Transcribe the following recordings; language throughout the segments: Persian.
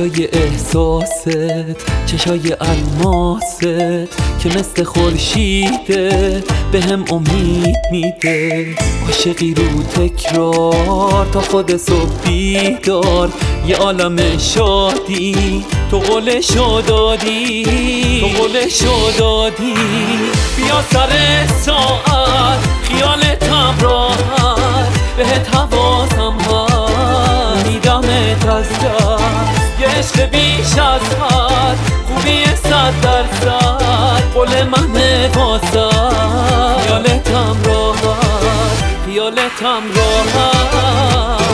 فدای احساست، چشای الماست که مثل خورشیده به هم امید میده. عاشقی رو تکرار تا خود صبح بیدار، یه عالم شادی تو قولشو دادی، تو قولشو دادی. بیا سر ساعت خیالتم راحت، بهت حواسم هست میدمت از دست. یه عشق بیش از حد، خوبی 100%، قول منه واسد. خیالتم راحت، خیالتم راحت.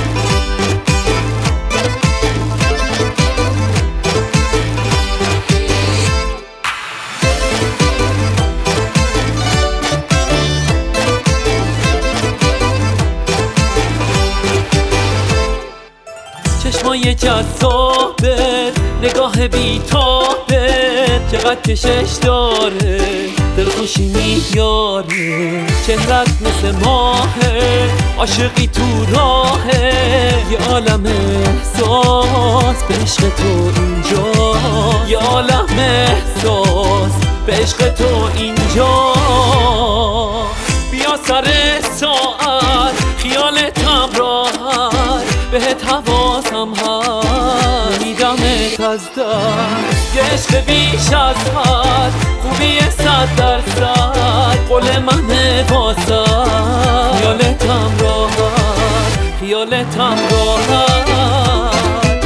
چشمای جذابت، نگاه بیتابت، چقدر کشش داره، دلخوشی میاره. چهرت مثل ماهه، عاشقی تو راهه. یه عالم احساس به عشق تو اینجا، یه عالم احساس به عشق تو اینجا. بیا سر ساعت خیالتم راحت، بهت حواسم هست میدمت از دست. یه عشق بیش از حد، خوبی 100%، قول منه واسد. خیالتم راحت، خیالتم راحت.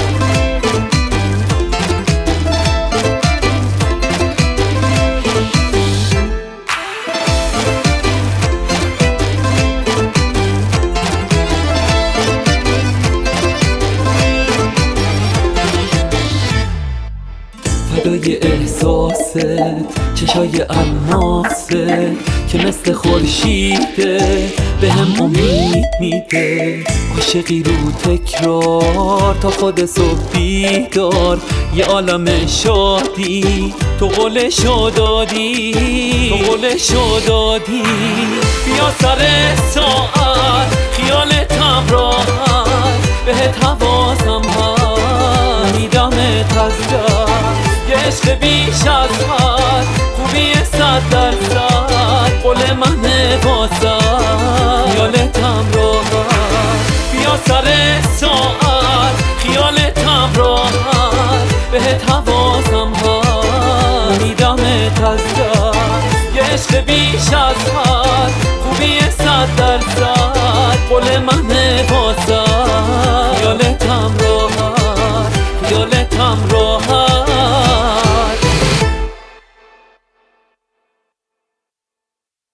فدای احساست، چشای الماست که مثل خورشیده به هم امید میده. عاشقی رو تکرار تا خود صبح بیدار، یه عالم شادی تو قولشو دادی، تو قولشو دادی. بیا سر ساعت خیالتم راحت، بهت حواسم هست میدمت از دست. یه عشق بیش از حد، خوبی 100%، قول منه واسد. خیالتم راحت، بیا سر ساعت خیالتم راحت، بهت حواسم هست میدمت از دست. یه عشق بیش از حد، خوبی 100%، قول منه واسد. خیالتم راحت، خیالتم راحت.